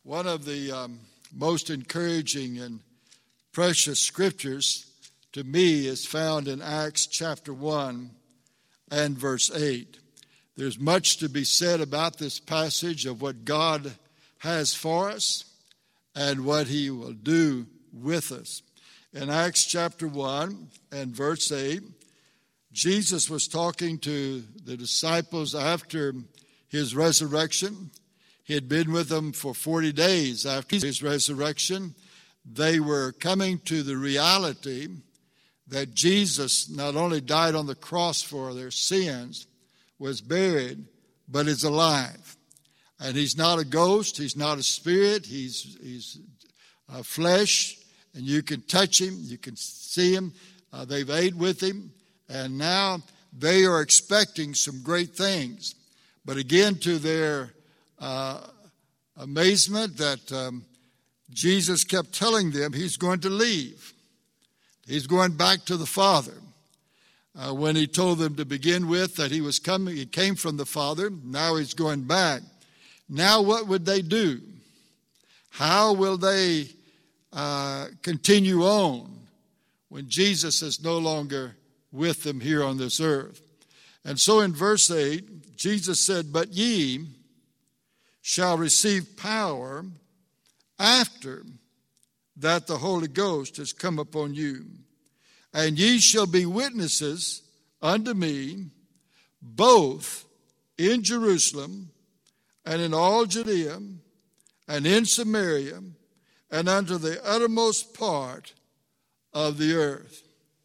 One of the most encouraging and precious scriptures to me is found in Acts chapter 1 and verse 8. There's much to be said about this passage of what God has for us and what he will do with us. In Acts chapter 1 and verse 8, Jesus was talking to the disciples after his resurrection. He had been with them for 40 days after his resurrection. They were coming to the reality that Jesus not only died on the cross for their sins, was buried, but is alive. And he's not a ghost, he's not a spirit, he's flesh, and you can touch him, you can see him. They've ate with him, and now they are expecting some great things. But again, to their amazement that Jesus kept telling them he's going to leave. He's going back to the Father. When he told them to begin with that he was coming, he came from the Father, now he's going back. Now what would they do? How will they continue on when Jesus is no longer with them here on this earth? And so in verse 8, Jesus said, "But ye shall receive power after that the Holy Ghost has come upon you. And ye shall be witnesses unto me, both in Jerusalem and in all Judea and in Samaria and unto the uttermost part of the earth."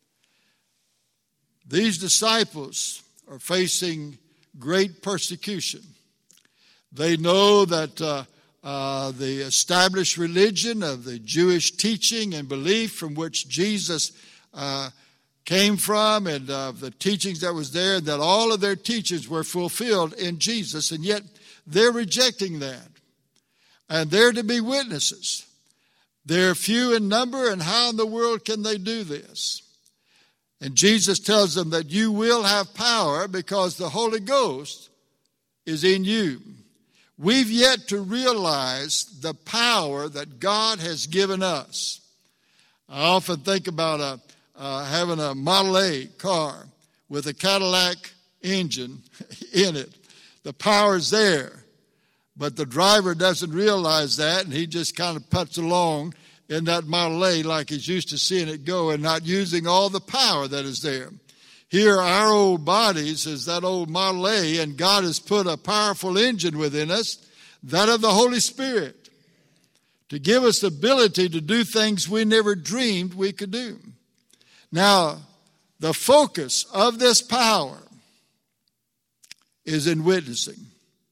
These disciples are facing great persecution. They know that the established religion of the Jewish teaching and belief from which Jesus came from, and the teachings that was there, that all of their teachings were fulfilled in Jesus, and yet they're rejecting that. And they're to be witnesses. They're few in number, and how in the world can they do this? And Jesus tells them that you will have power because the Holy Ghost is in you. We've yet to realize the power that God has given us. I often think about having a Model A car with a Cadillac engine in it. The power's there, but the driver doesn't realize that, and he just kind of puts along in that Model A like he's used to seeing it go and not using all the power that is there. Here, our old bodies is that old Model A, and God has put a powerful engine within us, that of the Holy Spirit, to give us the ability to do things we never dreamed we could do. Now, the focus of this power is in witnessing.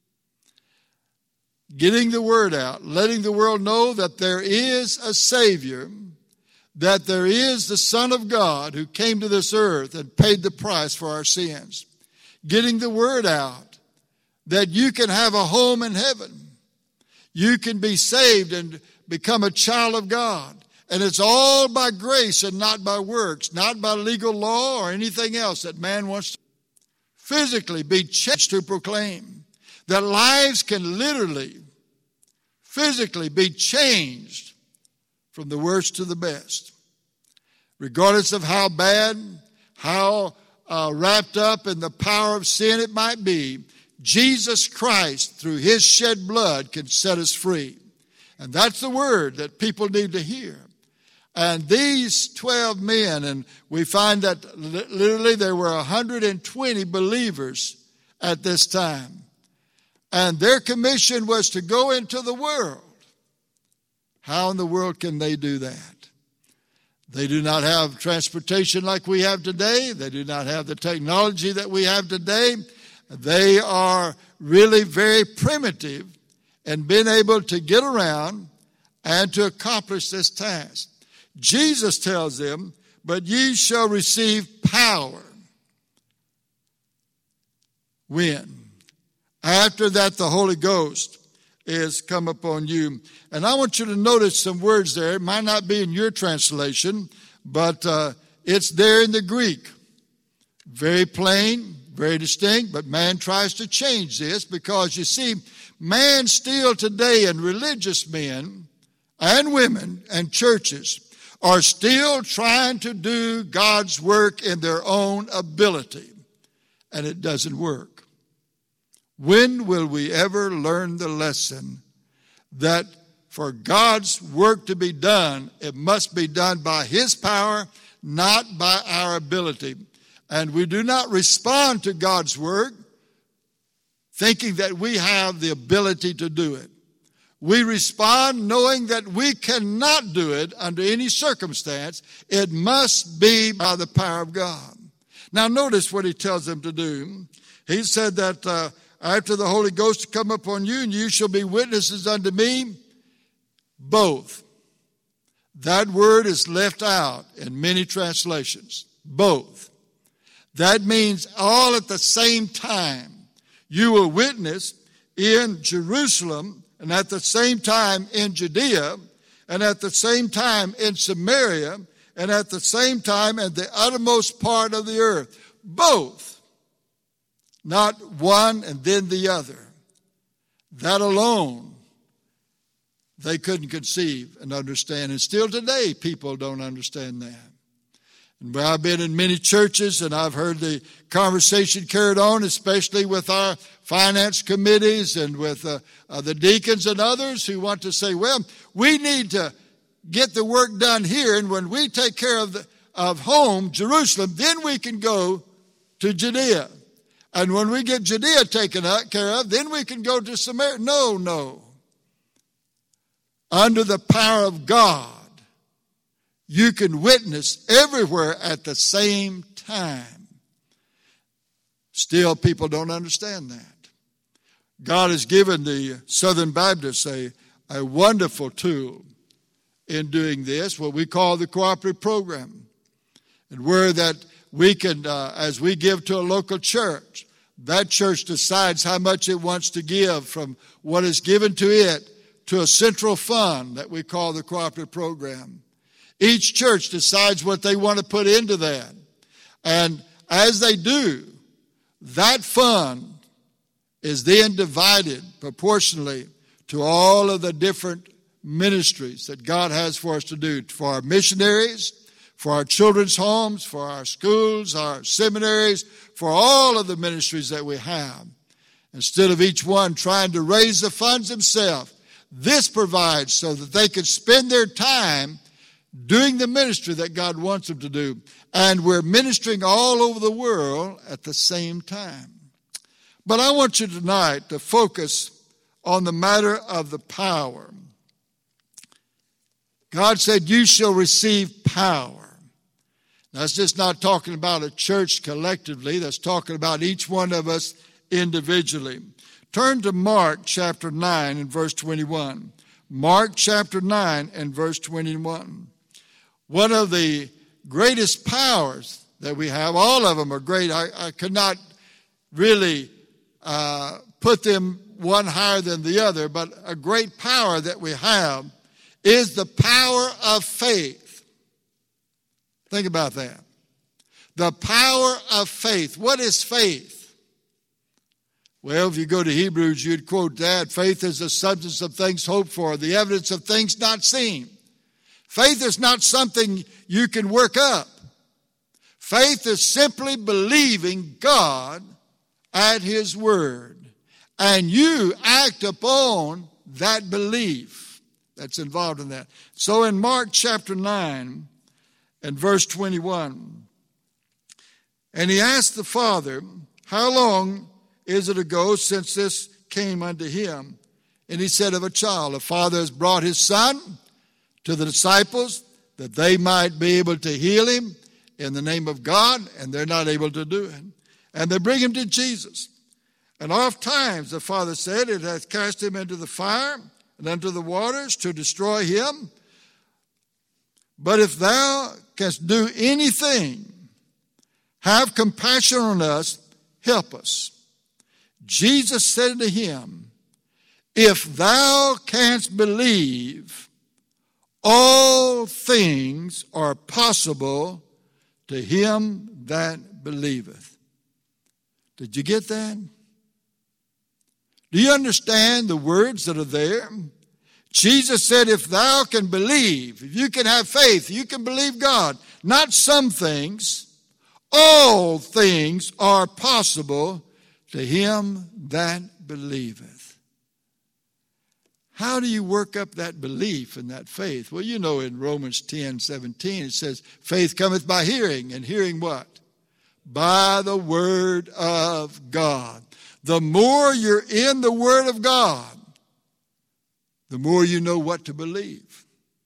Getting the word out, letting the world know that there is a Savior, that there is the Son of God who came to this earth and paid the price for our sins. Getting the word out that you can have a home in heaven. You can be saved and become a child of God. And it's all by grace and not by works, not by legal law or anything else that man wants to physically be changed to proclaim. That lives can literally, physically be changed from the worst to the best. Regardless of how bad, how wrapped up in the power of sin it might be, Jesus Christ, through his shed blood, can set us free. And that's the word that people need to hear. And these 12 men, and we find that literally there were 120 believers at this time. And their commission was to go into the world. How in the world can they do that? They do not have transportation like we have today. They do not have the technology that we have today. They are really very primitive in being able to get around and to accomplish this task. Jesus tells them, "But ye shall receive power." When? After that the Holy Ghost is come upon you. And I want you to notice some words there. It might not be in your translation, but it's there in the Greek. Very plain, very distinct, but man tries to change this because, you see, man still today, and religious men and women and churches are still trying to do God's work in their own ability, and it doesn't work. When will we ever learn the lesson that for God's work to be done, it must be done by His power, not by our ability? And we do not respond to God's work thinking that we have the ability to do it. We respond knowing that we cannot do it under any circumstance. It must be by the power of God. Now notice what He tells them to do. He said that after the Holy Ghost come upon you, and you shall be witnesses unto me, both. That word is left out in many translations. Both. That means all at the same time. You will witness in Jerusalem, and at the same time in Judea, and at the same time in Samaria, and at the same time in the uttermost part of the earth. Both. Not one and then the other. That alone they couldn't conceive and understand. And still today, people don't understand that. And I've been in many churches, and I've heard the conversation carried on, especially with our finance committees and with the deacons and others who want to say, well, we need to get the work done here, and when we take care of home, Jerusalem, then we can go to Judea. And when we get Judea taken care of, then we can go to Samaria. No. Under the power of God, you can witness everywhere at the same time. Still, people don't understand that. God has given the Southern Baptists a wonderful tool in doing this, what we call the cooperative program. And where that we can, as we give to a local church, that church decides how much it wants to give from what is given to it to a central fund that we call the cooperative program. Each church decides what they want to put into that. And as they do, that fund is then divided proportionally to all of the different ministries that God has for us to do, for our missionaries, for our children's homes, for our schools, our seminaries, for all of the ministries that we have. Instead of each one trying to raise the funds themselves, this provides so that they can spend their time doing the ministry that God wants them to do. And we're ministering all over the world at the same time. But I want you tonight to focus on the matter of the power. God said, you shall receive power. That's just not talking about a church collectively. That's talking about each one of us individually. Turn to Mark chapter 9 and verse 21. Mark chapter 9 and verse 21. One of the greatest powers that we have, all of them are great. I could not really put them one higher than the other, but a great power that we have is the power of faith. Think about that. The power of faith. What is faith? Well, if you go to Hebrews, you'd quote that. Faith is the substance of things hoped for, the evidence of things not seen. Faith is not something you can work up. Faith is simply believing God at His word. And you act upon that belief that's involved in that. So in Mark chapter 9 and verse 21, and he asked the father, how long is it ago since this came unto him? And he said, of a child. The father has brought his son to the disciples that they might be able to heal him in the name of God, and they're not able to do it. And they bring him to Jesus. And oft times, the father said, it hath cast him into the fire and into the waters to destroy him. But if thou canst do anything, have compassion on us, help us. Jesus said to him, if thou canst believe, all things are possible to him that believeth. Did you get that? Do you understand the words that are there? Jesus said, if thou can believe, if you can have faith, you can believe God. Not some things, all things are possible to him that believeth. How do you work up that belief and that faith? Well, you know in Romans 10:17 it says, faith cometh by hearing, and hearing what? By the word of God. The more you're in the word of God, the more you know what to believe.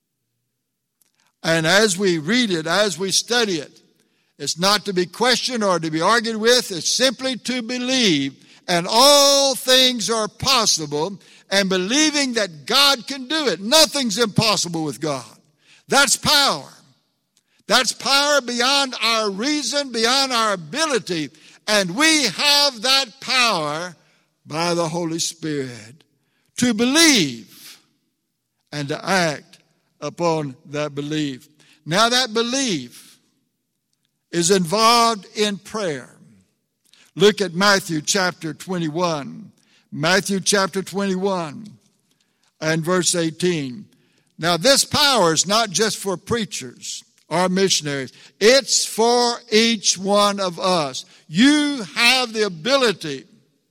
And as we read it, as we study it, it's not to be questioned or to be argued with. It's simply to believe. And all things are possible. And believing that God can do it. Nothing's impossible with God. That's power. That's power beyond our reason, beyond our ability. And we have that power by the Holy Spirit to believe and to act upon that belief. Now that belief is involved in prayer. Look at Matthew chapter 21. Matthew chapter 21 and verse 18. Now this power is not just for preachers or missionaries. It's for each one of us. You have the ability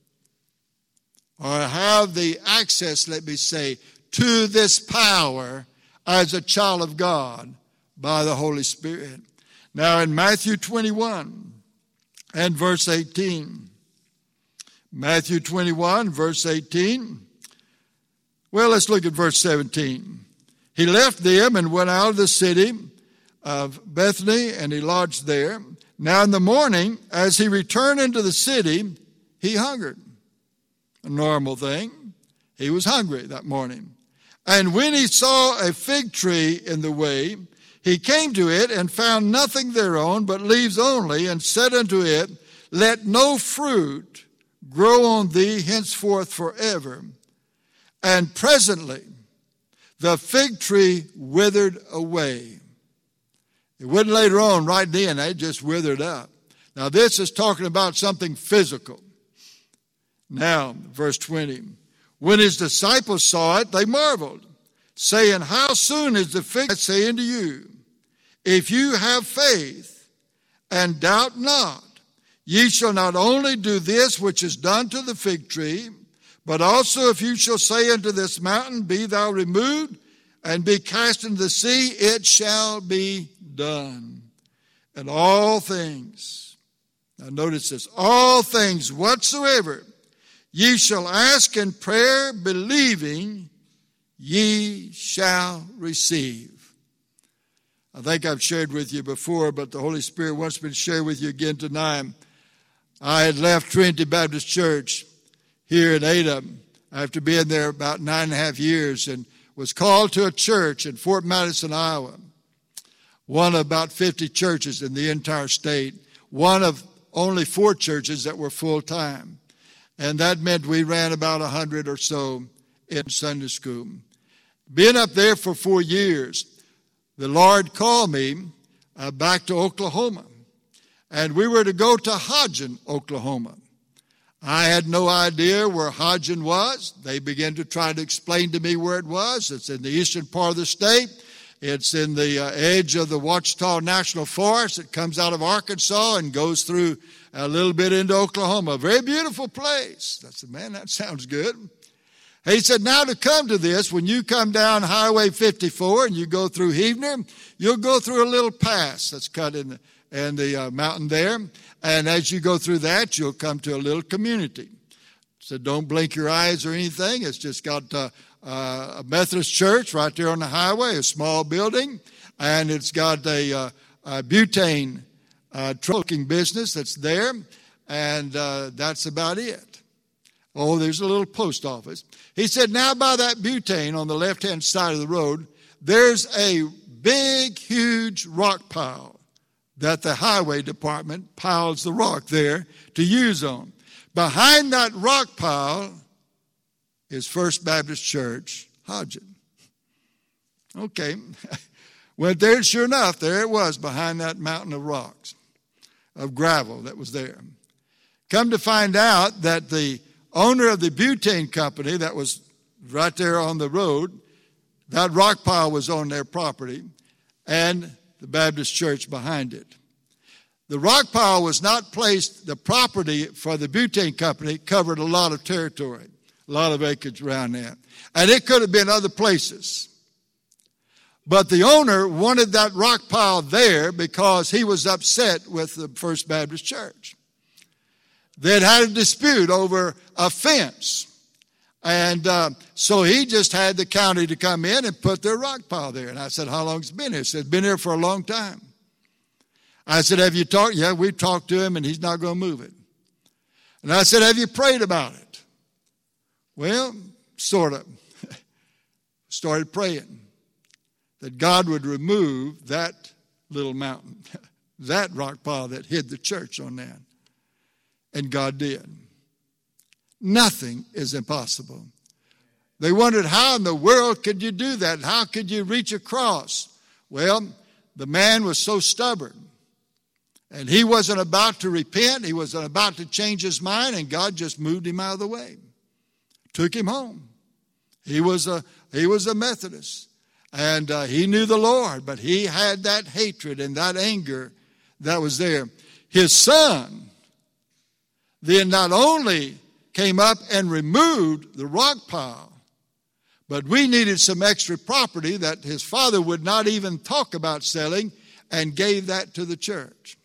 or have the access, let me say, to this power as a child of God by the Holy Spirit. Now in Matthew 21 and verse 18. Matthew 21, verse 18. Well, let's look at verse 17. He left them and went out of the city of Bethany, and he lodged there. Now in the morning, as he returned into the city, he hungered. A normal thing. He was hungry that morning. And when he saw a fig tree in the way, he came to it and found nothing thereon but leaves only, and said unto it, let no fruit grow on thee henceforth forever. And presently the fig tree withered away. It wasn't later on, right then, it just withered up. Now this is talking about something physical. Now, verse 20. When his disciples saw it, they marveled, saying, how soon is the fig? I say unto you, if you have faith and doubt not, ye shall not only do this which is done to the fig tree, but also if you shall say unto this mountain, be thou removed, and be cast into the sea, it shall be done. And all things, now notice this, all things whatsoever ye shall ask in prayer, believing, ye shall receive. I think I've shared with you before, but the Holy Spirit wants me to share with you again tonight. I had left Trinity Baptist Church here in Ada after being there about 9.5 years, and was called to a church in Fort Madison, Iowa. One of about 50 churches in the entire state. One of only 4 churches that were full-time. And that meant we ran about 100 or so in Sunday school. Being up there for 4 years, the Lord called me back to Oklahoma. And we were to go to Hodgen, Oklahoma. I had no idea where Hodgen was. They began to try to explain to me where it was. It's in the eastern part of the state. It's in the edge of the Ouachita National Forest. It comes out of Arkansas and goes through a little bit into Oklahoma. A very beautiful place. I said, man, that sounds good. He said, now to come to this, when you come down Highway 54 and you go through Heavener, you'll go through a little pass that's cut in the mountain there. And as you go through that, you'll come to a little community. So don't blink your eyes or anything. It's just got a Methodist church right there on the highway, a small building. And it's got a butane trucking business that's there. And that's about it. Oh, there's a little post office. He said, now by that butane on the left-hand side of the road, there's a big, huge rock pile that the highway department piles the rock there to use on. Behind that rock pile is First Baptist Church, Hodgen. Okay. Went there, sure enough, there it was behind that mountain of rocks, of gravel that was there. Come to find out that the owner of the butane company that was right there on the road, that rock pile was on their property, and the Baptist church behind it. The rock pile was not placed, the property for the butane company covered a lot of territory, a lot of acreage around there. And it could have been other places. But the owner wanted that rock pile there because he was upset with the First Baptist Church. They'd had a dispute over a fence. And so he just had the county to come in and put their rock pile there. And I said, how long has it been here? He said, it's been here for a long time. I said, have you talked? Yeah, we've talked to him and he's not going to move it. And I said, have you prayed about it? Well, sort of. Started praying that God would remove that little mountain, that rock pile that hid the church on that. And God did. Nothing is impossible. They wondered, how in the world could you do that? How could you reach across? Well, the man was so stubborn. And he wasn't about to repent. He wasn't about to change his mind. And God just moved him out of the way. Took him home. He was a Methodist. And he knew the Lord. But he had that hatred and that anger that was there. His son then not only came up and removed the rock pile, but we needed some extra property that his father would not even talk about selling, and gave that to the church.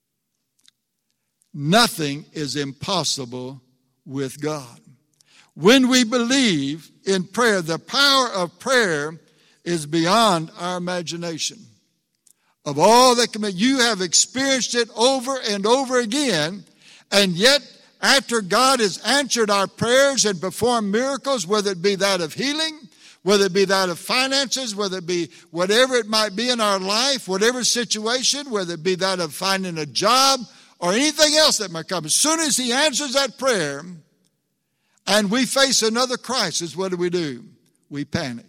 Nothing is impossible with God. When we believe in prayer, the power of prayer is beyond our imagination. Of all that can be, you have experienced it over and over again, and yet after God has answered our prayers and performed miracles, whether it be that of healing, whether it be that of finances, whether it be whatever it might be in our life, whatever situation, whether it be that of finding a job or anything else that might come. As soon as he answers that prayer and we face another crisis, what do? We panic.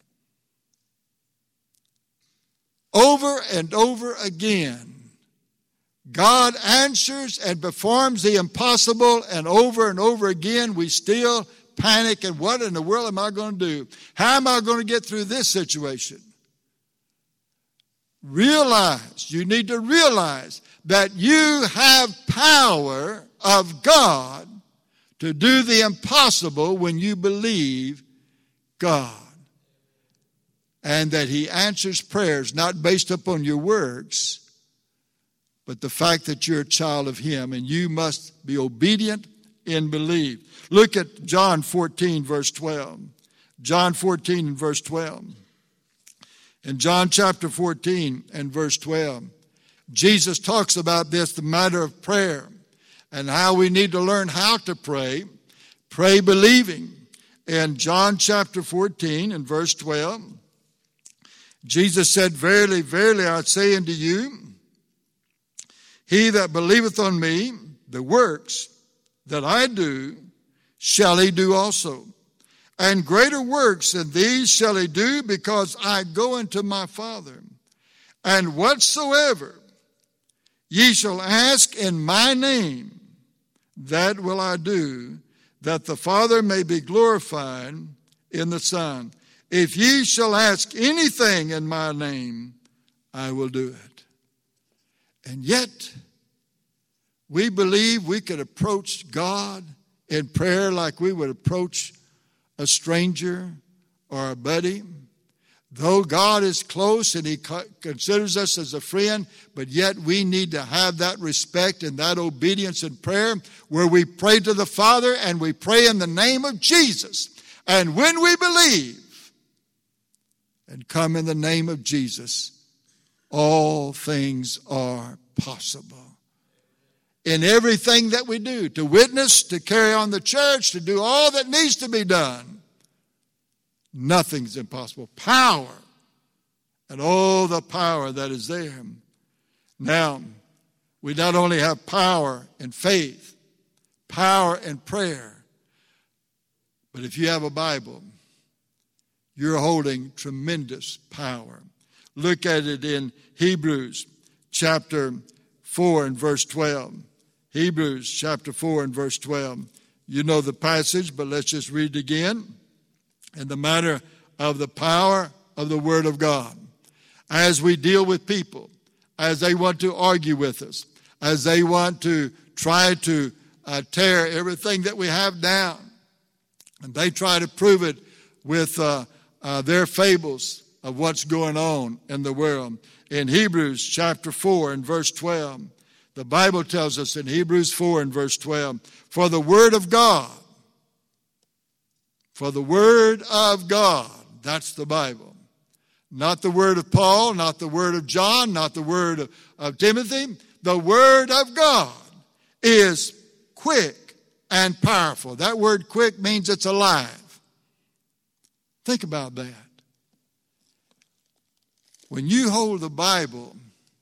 Over and over again, God answers and performs the impossible, and over again we still panic. And what in the world am I going to do? How am I going to get through this situation? You need to realize that you have power of God to do the impossible when you believe God. And that he answers prayers not based upon your works, but the fact that you're a child of him, and you must be obedient and believe. Look at John 14, verse 12. John 14 and verse 12. In John chapter 14 and verse 12, Jesus talks about this, the matter of prayer, and how we need to learn how to pray. Pray believing. In John chapter 14 and verse 12, Jesus said, verily, verily, I say unto you, he that believeth on me, the works that I do, shall he do also. And greater works than these shall he do, because I go unto my Father. And whatsoever ye shall ask in my name, that will I do, that the Father may be glorified in the Son. If ye shall ask anything in my name, I will do it. And yet, we believe we could approach God in prayer like we would approach a stranger or a buddy. Though God is close and he considers us as a friend, but yet we need to have that respect and that obedience in prayer where we pray to the Father and we pray in the name of Jesus. And when we believe and come in the name of Jesus, all things are possible. In everything that we do, to witness, to carry on the church, to do all that needs to be done, nothing's impossible. Power, and all the power that is there. Now, we not only have power in faith, power in prayer, but if you have a Bible, you're holding tremendous power. Look at it in Hebrews chapter 4 and verse 12. Hebrews chapter 4 and verse 12. You know the passage, but let's just read it again. In the matter of the power of the Word of God, as we deal with people, as they want to argue with us, as they want to try to tear everything that we have down, and they try to prove it with their fables of what's going on in the world. In Hebrews chapter 4 and verse 12, the Bible tells us in Hebrews 4 and verse 12, for the Word of God, that's the Bible. Not the word of Paul, not the word of John, not the word of Timothy. The Word of God is quick and powerful. That word quick means it's alive. Think about that. When you hold the Bible,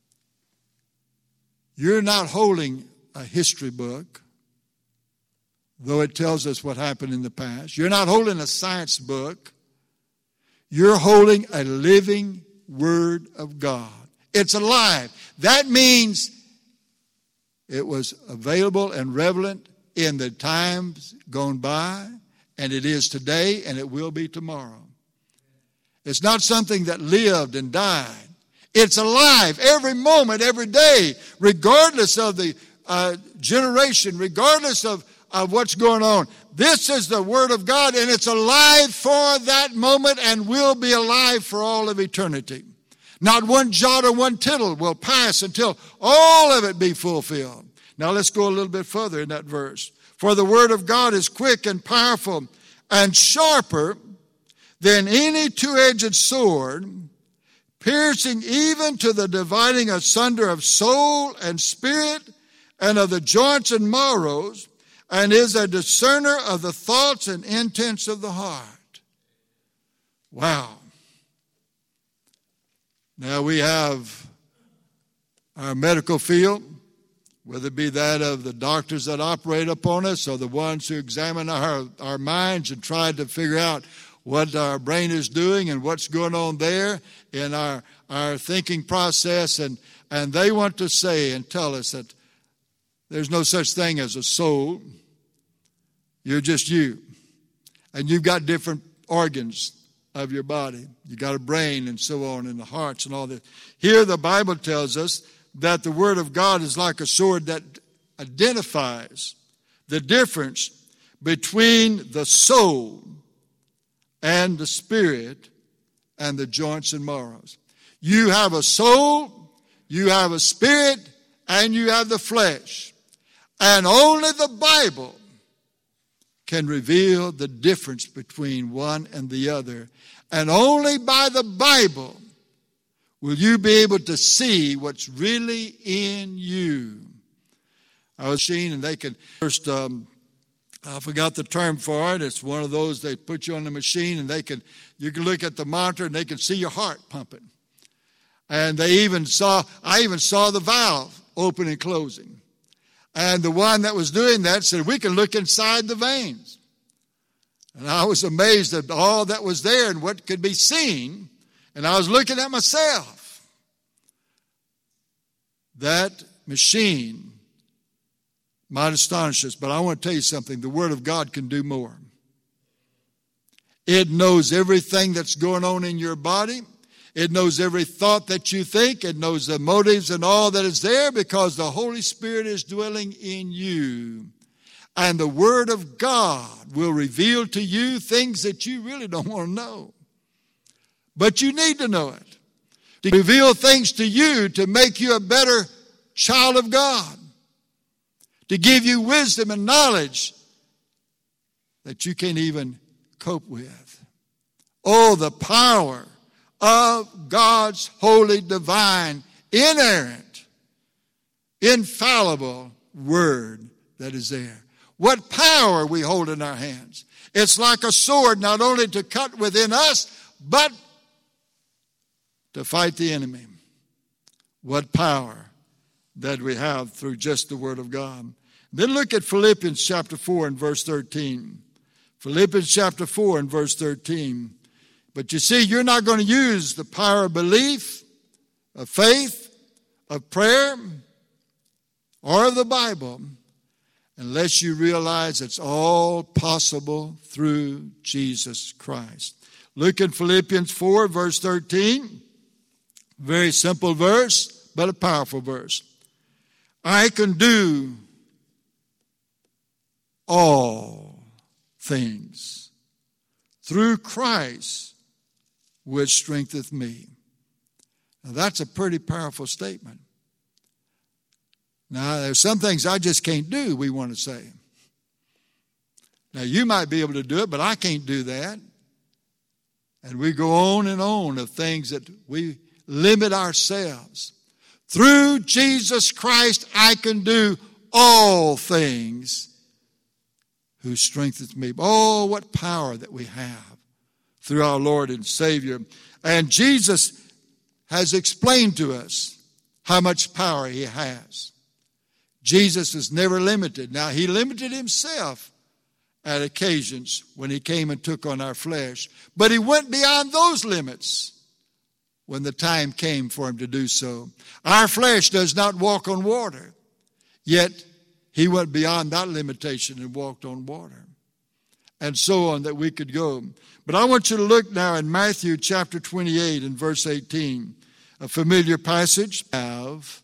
you're not holding a history book, though it tells us what happened in the past. You're not holding a science book. You're holding a living Word of God. It's alive. That means it was available and relevant in the times gone by, and it is today, and it will be tomorrow. It's not something that lived and died. It's alive every moment, every day, regardless of the generation, regardless of what's going on. This is the Word of God, and it's alive for that moment and will be alive for all of eternity. Not one jot or one tittle will pass until all of it be fulfilled. Now let's go a little bit further in that verse. For the Word of God is quick and powerful and sharper than any two-edged sword, piercing even to the dividing asunder of soul and spirit and of the joints and marrows, and is a discerner of the thoughts and intents of the heart. Wow. Now we have our medical field, whether it be that of the doctors that operate upon us or the ones who examine our minds and try to figure out what our brain is doing and what's going on there in our thinking process. And they want to say and tell us that there's no such thing as a soul. You're just you. And you've got different organs of your body. You got a brain and so on, and the hearts and all that. Here the Bible tells us that the Word of God is like a sword that identifies the difference between the soul and the spirit and the joints and marrows. You have a soul, you have a spirit, and you have the flesh. And only the Bible can reveal the difference between one and the other. And only by the Bible will you be able to see what's really in you. I was seeing, and they can first, I forgot the term for it. It's one of those, they put you on the machine and you can look at the monitor and they can see your heart pumping. And I even saw the valve open and closing. And the one that was doing that said, we can look inside the veins. And I was amazed at all that was there and what could be seen. And I was looking at myself. That machine might astonish us, but I want to tell you something. The Word of God can do more. It knows everything that's going on in your body. It knows every thought that you think. It knows the motives and all that is there because the Holy Spirit is dwelling in you. And the Word of God will reveal to you things that you really don't want to know. But you need to know it. To reveal things to you to make you a better child of God. To give you wisdom and knowledge that you can't even cope with. Oh, the power of God's holy, divine, inerrant, infallible Word that is there. What power we hold in our hands. It's like a sword not only to cut within us, but to fight the enemy. What power that we have through just the Word of God. Then look at Philippians chapter 4 and verse 13. Philippians chapter 4 and verse 13. But you see, you're not going to use the power of belief, of faith, of prayer, or of the Bible unless you realize it's all possible through Jesus Christ. Look in Philippians 4, verse 13. Very simple verse, but a powerful verse. I can do all things through Christ which strengtheneth me. Now that's a pretty powerful statement. Now there's some things I just can't do, we want to say. Now you might be able to do it, but I can't do that. And we go on and on of things that we limit ourselves. Through Jesus Christ I can do all things who strengthens me. Oh, what power that we have through our Lord and Savior. And Jesus has explained to us how much power he has. Jesus is never limited. Now, he limited himself at occasions when he came and took on our flesh. But he went beyond those limits when the time came for him to do so. Our flesh does not walk on water, yet he went beyond that limitation and walked on water. And so on that we could go. But I want you to look now in Matthew chapter 28 and verse 18. A familiar passage of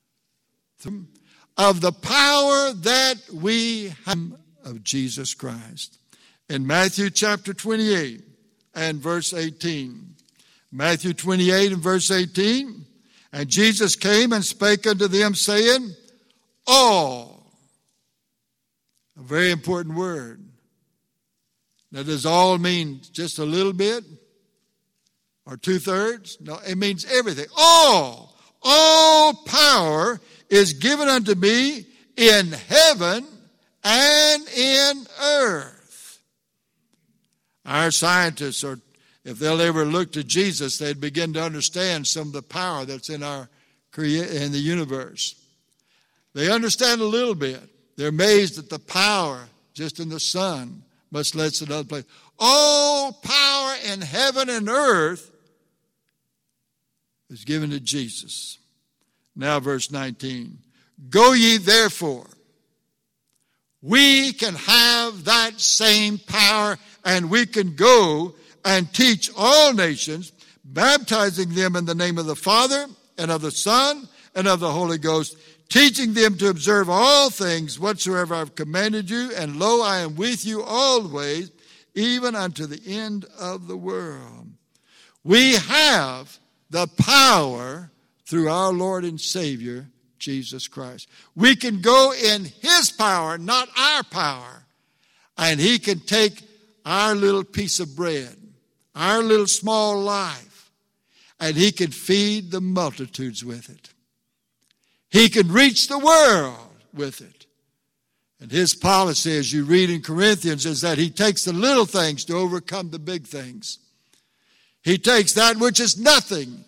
the power that we have of Jesus Christ. In Matthew chapter 28 and verse 18. Matthew 28 and verse 18. And Jesus came and spake unto them, saying, all. A very important word. Now, does all mean just a little bit? Or 2/3? No, it means everything. All power is given unto me in heaven and in earth. Our scientists, or if they'll ever look to Jesus, they'd begin to understand some of the power that's in in the universe. They understand a little bit. They're amazed at the power just in the sun, much less in other places. All power in heaven and earth is given to Jesus. Now verse 19. Go ye therefore. We can have that same power, and we can go and teach all nations, baptizing them in the name of the Father and of the Son and of the Holy Ghost, teaching them to observe all things whatsoever I've commanded you, and lo, I am with you always, even unto the end of the world. We have the power through our Lord and Savior, Jesus Christ. We can go in his power, not our power, and he can take our little piece of bread, our little small life, and he can feed the multitudes with it. He can reach the world with it. And his policy, as you read in Corinthians, is that he takes the little things to overcome the big things. He takes that which is nothing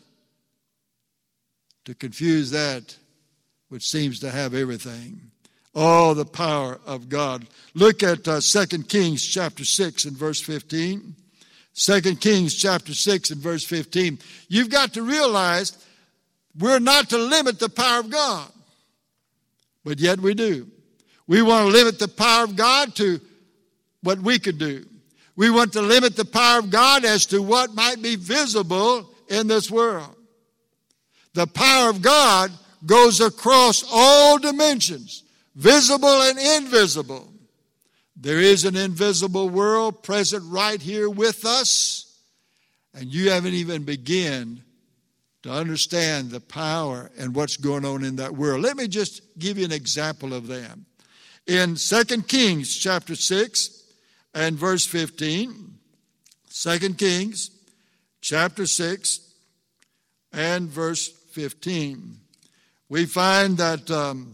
to confuse that which seems to have everything. Oh, the power of God. Look at 2 Kings chapter 6 and verse 15. 2 Kings chapter 6 and verse 15. You've got to realize we're not to limit the power of God, but yet we do. We want to limit the power of God to what we could do. We want to limit the power of God as to what might be visible in this world. The power of God goes across all dimensions, visible and invisible. There is an invisible world present right here with us, and you haven't even begun to understand the power and what's going on in that world. Let me just give you an example of that. In 2 Kings chapter 6 and verse 15, 2 Kings chapter 6 and verse 15, we find that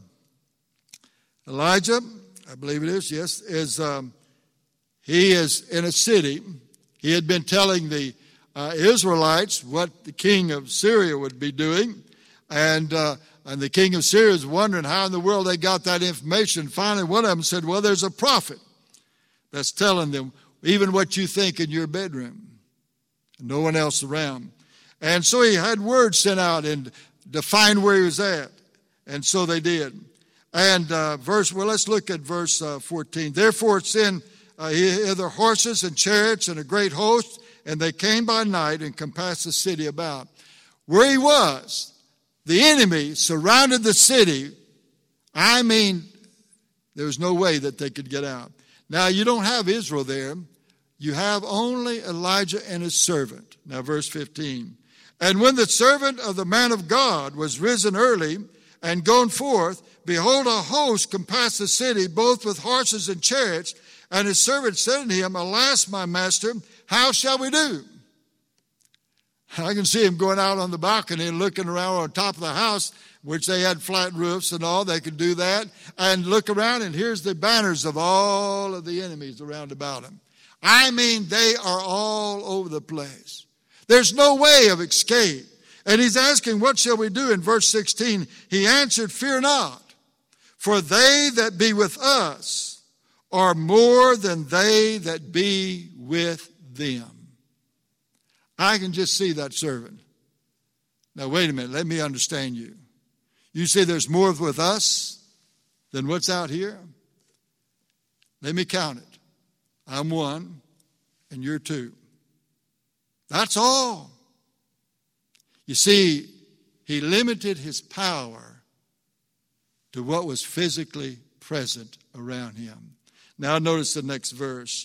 Elijah, I believe it is, yes, he is in a city. He had been telling the Israelites what the king of Syria would be doing, and the king of Syria was wondering how in the world they got that information. Finally, one of them said, well, there's a prophet that's telling them even what you think in your bedroom, and no one else around. And so he had word sent out and to find where he was at, and so they did. And let's look at verse 14. Therefore send hither horses and chariots and a great host, and they came by night and compassed the city about. Where he was, the enemy surrounded the city. I mean, there was no way that they could get out. Now, you don't have Israel there. You have only Elijah and his servant. Now, verse 15. And when the servant of the man of God was risen early and gone forth, behold, a host compassed the city, both with horses and chariots. And his servant said unto him, Alas, my master, how shall we do? I can see him going out on the balcony and looking around on top of the house, which they had flat roofs and all. They could do that. And look around, and here's the banners of all of the enemies around about him. I mean, they are all over the place. There's no way of escape. And he's asking, what shall we do? In verse 16, he answered, Fear not, for they that be with us are more than they that be with them. I can just see that servant. Now, wait a minute. Let me understand you. You say there's more with us than what's out here? Let me count it. I'm one, and you're two. That's all. You see, he limited his power to what was physically present around him. Now notice the next verse.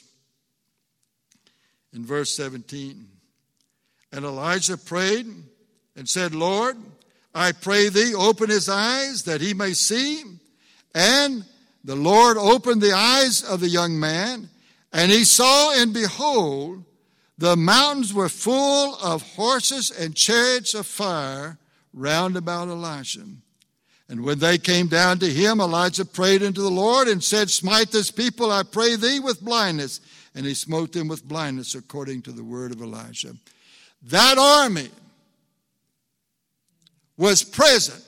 In verse 17. And Elijah prayed and said, Lord, I pray thee, open his eyes that he may see. And the Lord opened the eyes of the young man, and he saw, and behold, the mountains were full of horses and chariots of fire round about Elisha. And when they came down to him, Elijah prayed unto the Lord and said, Smite this people, I pray thee, with blindness. And he smote them with blindness according to the word of Elijah. That army was present,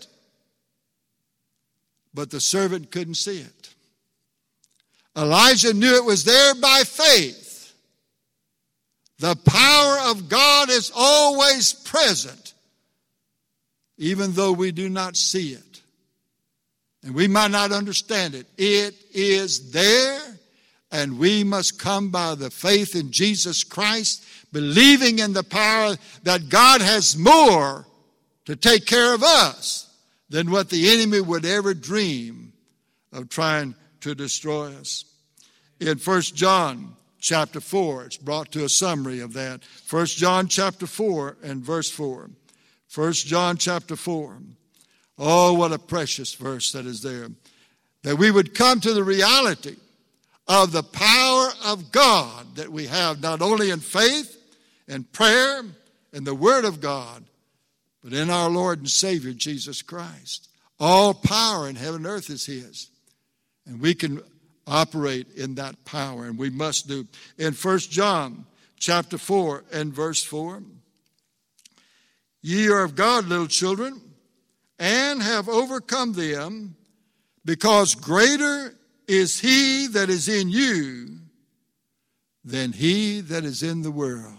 but the servant couldn't see it. Elijah knew it was there by faith. The power of God is always present, even though we do not see it. And we might not understand it. It is there, and we must come by the faith in Jesus Christ, believing in the power that God has more to take care of us than what the enemy would ever dream of trying to destroy us. In 1 John chapter 4, it's brought to a summary of that. 1 John chapter 4 and verse 4. 1 John chapter 4. Oh, what a precious verse that is there. That we would come to the reality of the power of God that we have, not only in faith and prayer and the Word of God, but in our Lord and Savior, Jesus Christ. All power in heaven and earth is His. And we can operate in that power, and we must do. In 1 John chapter 4 and verse 4, Ye are of God, little children, and have overcome them, because greater is He that is in you than he that is in the world.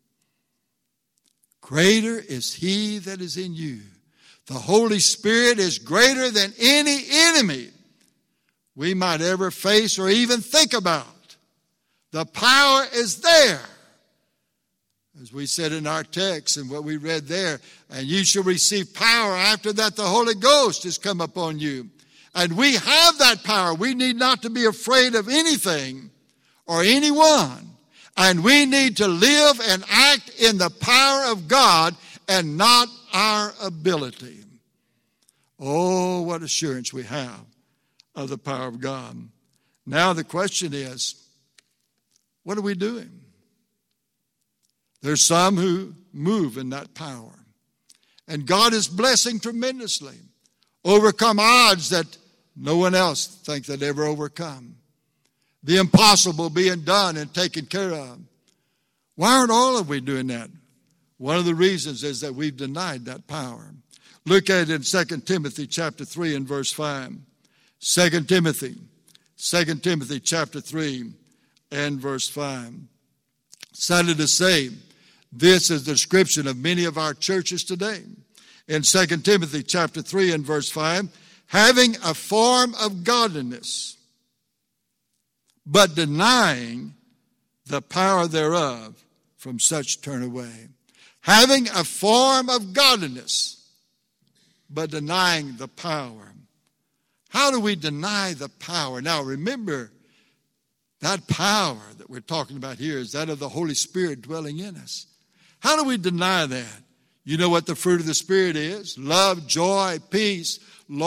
Greater is He that is in you. The Holy Spirit is greater than any enemy we might ever face or even think about. The power is there. As we said in our text and what we read there, and you shall receive power after that the Holy Ghost has come upon you. And we have that power. We need not to be afraid of anything or anyone. And we need to live and act in the power of God and not our ability. Oh, what assurance we have of the power of God. Now the question is, what are we doing? There's some who move in that power. And God is blessing tremendously. Overcome odds that no one else thinks they'd ever overcome. The impossible being done and taken care of. Why aren't all of we doing that? One of the reasons is that we've denied that power. Look at it in 2 Timothy chapter 3 and verse 5. 2 Timothy chapter 3 and verse 5. Sadly to say, this is the description of many of our churches today. In 2 Timothy chapter 3 and verse 5, having a form of godliness, but denying the power thereof, from such turn away. Having a form of godliness, but denying the power. How do we deny the power? Now remember, that power that we're talking about here is that of the Holy Spirit dwelling in us. How do we deny that? You know what the fruit of the Spirit is? Love, joy, peace,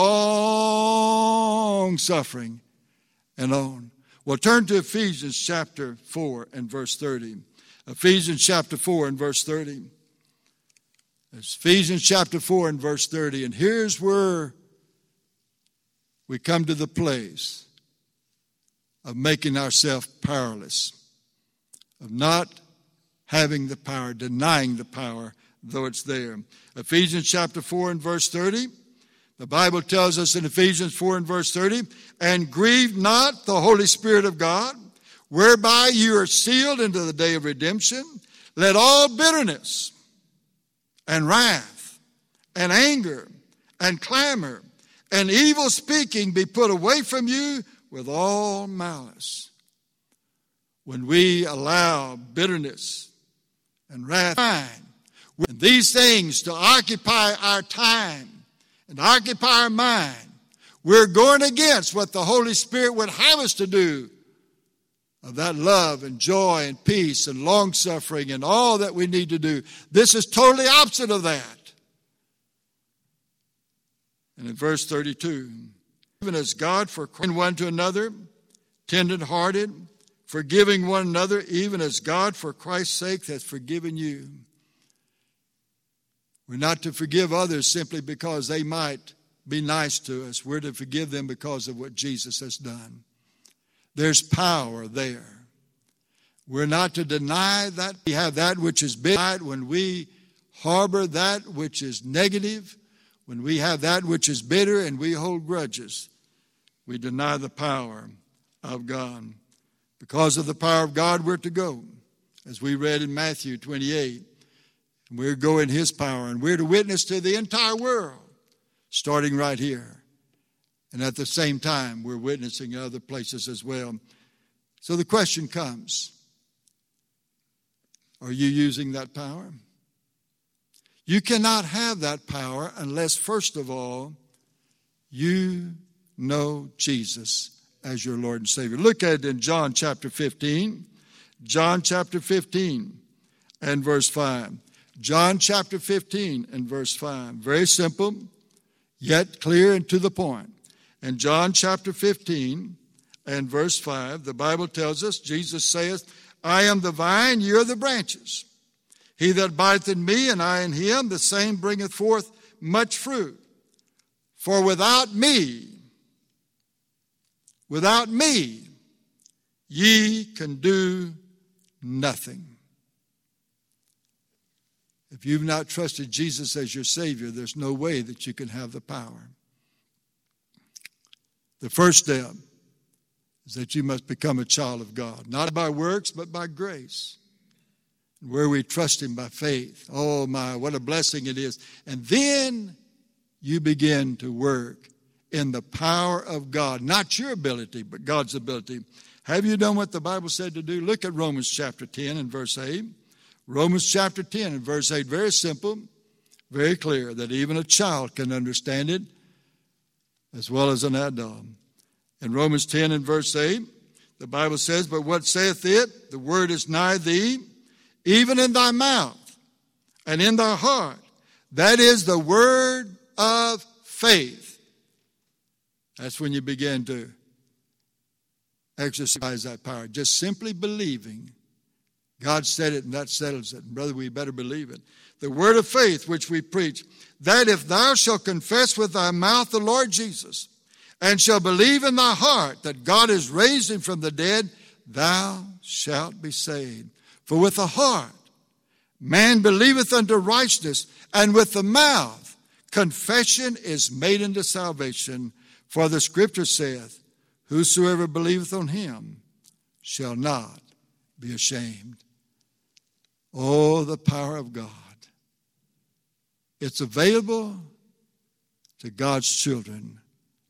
long suffering, and on. Well, turn to Ephesians chapter 4 and verse 30. Ephesians chapter 4 and verse 30. It's Ephesians chapter 4 and verse 30. And here's where we come to the place of making ourselves powerless, of not having the power, denying the power, though it's there. Ephesians chapter 4 and verse 30. The Bible tells us in Ephesians 4 and verse 30, and grieve not the Holy Spirit of God, whereby you are sealed into the day of redemption. Let all bitterness and wrath and anger and clamor and evil speaking be put away from you with all malice. When we allow bitterness and wrath and these things to occupy our time and occupy our mind, we're going against what the Holy Spirit would have us to do, of that love and joy and peace and long-suffering and all that we need to do. This is totally opposite of that. And in verse 32, even as God forgiving one to another, tender-hearted, forgiving one another, even as God for Christ's sake hath forgiven you. We're not to forgive others simply because they might be nice to us. We're to forgive them because of what Jesus has done. There's power there. We're not to deny that we have that which is bitter. When we harbor that which is negative, when we have that which is bitter and we hold grudges, we deny the power of God. Because of the power of God, we're to go, as we read in Matthew 28. We're going His power, and we're to witness to the entire world, starting right here. And at the same time, we're witnessing in other places as well. So the question comes, are you using that power? You cannot have that power unless, first of all, you know Jesus as your Lord and Savior. Look at it in John chapter 15. John chapter 15 and verse 5. John chapter 15 and verse 5. Very simple, yet clear and to the point. In John chapter 15 and verse 5, the Bible tells us, Jesus saith, I am the vine, ye are the branches. He that abideth in me, and I in him, the same bringeth forth much fruit. For without me, ye can do nothing. If you've not trusted Jesus as your Savior, there's no way that you can have the power. The first step is that you must become a child of God, not by works, but by grace, where we trust Him by faith. Oh my, what a blessing it is. And then you begin to work in the power of God, not your ability, but God's ability. Have you done what the Bible said to do? Look at Romans chapter 10 and verse 8. Romans chapter 10 and verse 8, very simple, very clear, that even a child can understand it as well as an adult. In Romans 10 and verse 8, the Bible says, but what saith it? The word is nigh thee, even in thy mouth and in thy heart. That is the word of faith. That's when you begin to exercise that power. Just simply believing. God said it and that settles it. And brother, we better believe it. The word of faith which we preach, that if thou shalt confess with thy mouth the Lord Jesus, and shalt believe in thy heart that God has raised him from the dead, thou shalt be saved. For with the heart man believeth unto righteousness, and with the mouth confession is made unto salvation. For the scripture saith, whosoever believeth on him shall not be ashamed. Oh, the power of God. It's available to God's children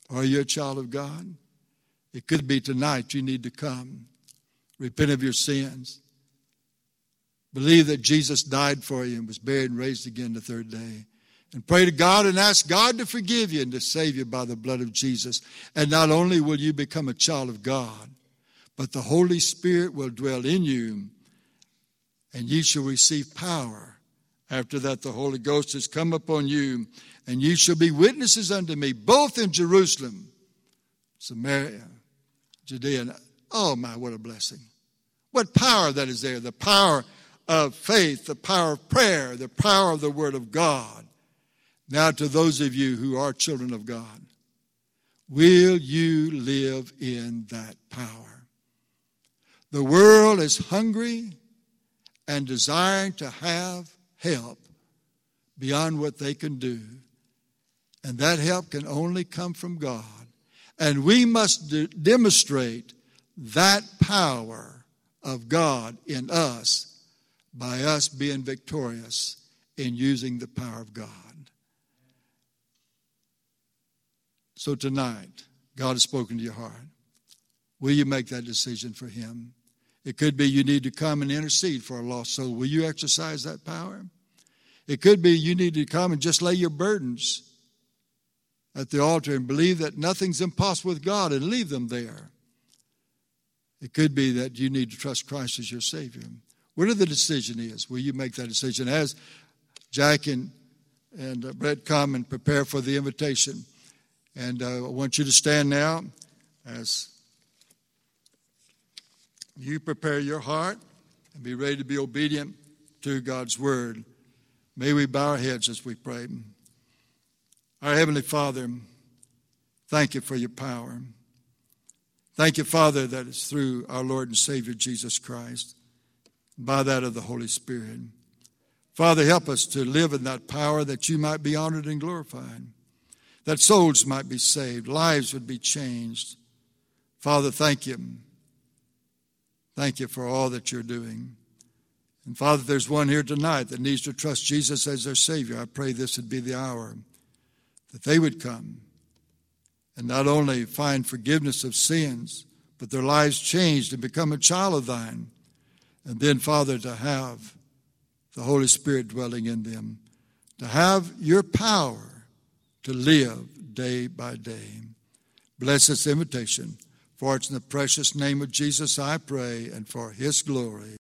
Are you a child of God? It could be tonight you need to come. Repent of your sins. Believe that Jesus died for you and was buried and raised again the third day. And pray to God and ask God to forgive you and to save you by the blood of Jesus. And not only will you become a child of God, but the Holy Spirit will dwell in you, and ye shall receive power. After that, the Holy Ghost has come upon you, and ye shall be witnesses unto me, both in Jerusalem, Samaria, Judea. And, oh my, what a blessing. What power that is there. The power of faith, the power of prayer, the power of the Word of God. Now to those of you who are children of God, will you live in that power? The world is hungry and desiring to have help beyond what they can do. And that help can only come from God. And we must demonstrate that power of God in us by us being victorious in using the power of God. So tonight, God has spoken to your heart. Will you make that decision for Him? It could be you need to come and intercede for a lost soul. Will you exercise that power? It could be you need to come and just lay your burdens at the altar and believe that nothing's impossible with God and leave them there. It could be that you need to trust Christ as your Savior. Whatever the decision is, will you make that decision? As Jack and Brett come and prepare for the invitation. And I want you to stand now as you prepare your heart and be ready to be obedient to God's word. May we bow our heads as we pray. Our Heavenly Father, thank you for your power. Thank you, Father, that it's through our Lord and Savior Jesus Christ, by that of the Holy Spirit. Father, help us to live in that power that you might be honored and glorified, that souls might be saved, lives would be changed. Father, thank you. Thank you for all that you're doing. And Father, if there's one here tonight that needs to trust Jesus as their Savior, I pray this would be the hour that they would come and not only find forgiveness of sins, but their lives changed and become a child of thine. And then, Father, to have the Holy Spirit dwelling in them, to have your power to live day by day. Bless this invitation. For it's in the precious name of Jesus I pray, and for His glory.